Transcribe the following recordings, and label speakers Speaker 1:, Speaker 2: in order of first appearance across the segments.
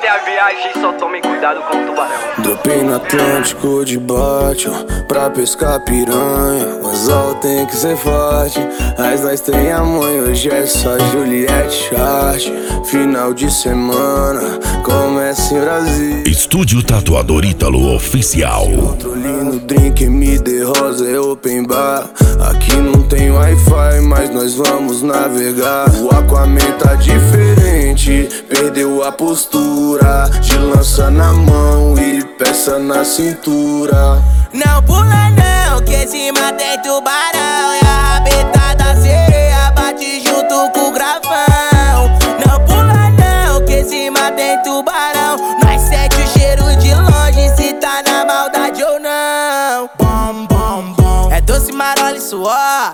Speaker 1: aproveitem a viagem e só tomem cuidado com o tubarão.
Speaker 2: Dropei no Atlântico de Bation pra pescar piranha. O anzol tem que ser forte, mas nós tem a mãe. Hoje é só Juliette Chart. Final de semana, começa em Brasília.
Speaker 3: Estúdio Tatuador Ítalo Oficial.
Speaker 2: Outro lindo drink, MD Rosa é open bar. Aqui não tem Wi-Fi, mas nós vamos navegar. O Aquaman tá diferente, perdeu a postura. De lança na mão e peça na cintura.
Speaker 4: Não pula não, que cima tem tubarão. E a rabeta da sereia bate junto com o gravão. Não pula não, que cima tem tubarão. Nós sente o cheiro de longe, se tá na maldade ou não. Bom, bom, bom. É doce, marola e suor,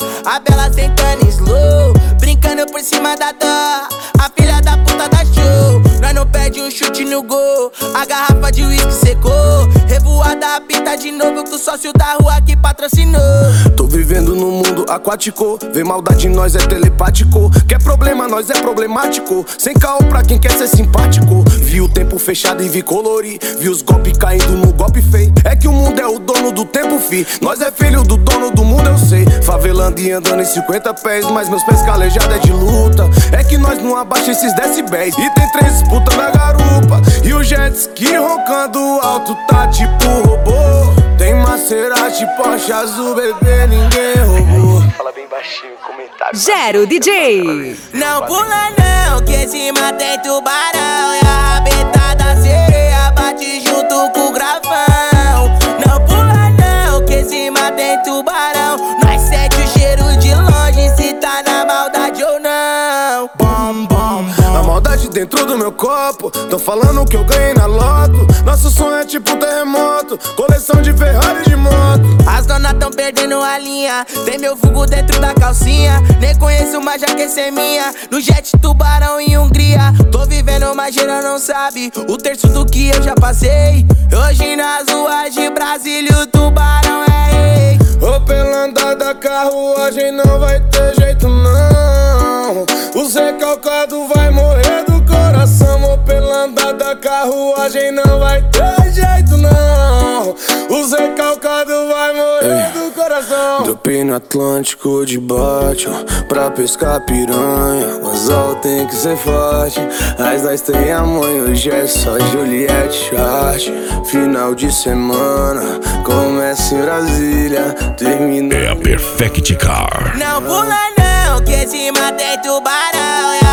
Speaker 4: a bela sentando em slow, brincando por cima da dó. A filha da puta da show, nós não perde um chute no gol. A garrafa de uísque secou, revoada a pita de novo com o sócio da rua que patrocinou.
Speaker 2: Tô vivendo num mundo aquático, vem maldade em nós é telepático. Quer problema, nós é problemático. Sem caô pra quem quer ser simpático. Vi o tempo fechado e vi colorir, vi os golpes caindo no golpe feio. É que o mundo é o dono do tempo, fi. Nós é filho do dono do mundo, eu sei. Favelando e andando em 50 pés, mas meus pés calejados é de luta. É que nós não abaixa esses decibéis. E tem 3 disputas na garupa, e o jet ski roncando alto tá tipo robô. Tem Maserati, Porsche azul, bebê, ninguém roubou.
Speaker 1: Fala bem baixinho, comentário.
Speaker 5: Gero DJ.
Speaker 4: Não pula não, que cima tem tubarão. E a rabeta da sereia bate junto com o gravão. Não pula não, que cima tem tubarão. Nós sente o cheiro de longe, se tá na maldade ou não. Bom, bom, bom.
Speaker 2: A maldade dentro do meu copo, tão falando que eu ganhei na loto. Nosso sonho é tipo terremoto, coleção de Ferrari de moto.
Speaker 4: As donas tão perdendo a linha, tem meu vulgo dentro da calcinha. Nem conheço, mas já quer ser minha. No jet tubarão em Hungria. Tô vivendo, mas geral não sabe o terço do que eu já passei. Hoje nas ruas de Brasília o tubarão é rei.
Speaker 2: Ô, pela andada, carruagem não vai ter jeito não. O recalcado vai morrer do coração. Ô, pela andada, carruagem não vai ter jeito não. O recalcado vai morrer do coração. Dropei no Atlântico de Bation pra pescar piranha. O anzol tem que ser forte, mas nós tem a mãe. Hoje é só Juliette Chart. Final de semana, começa em Brasília, termina.
Speaker 3: É a Perfect Car.
Speaker 4: Não pula não, que cima tem tubarão.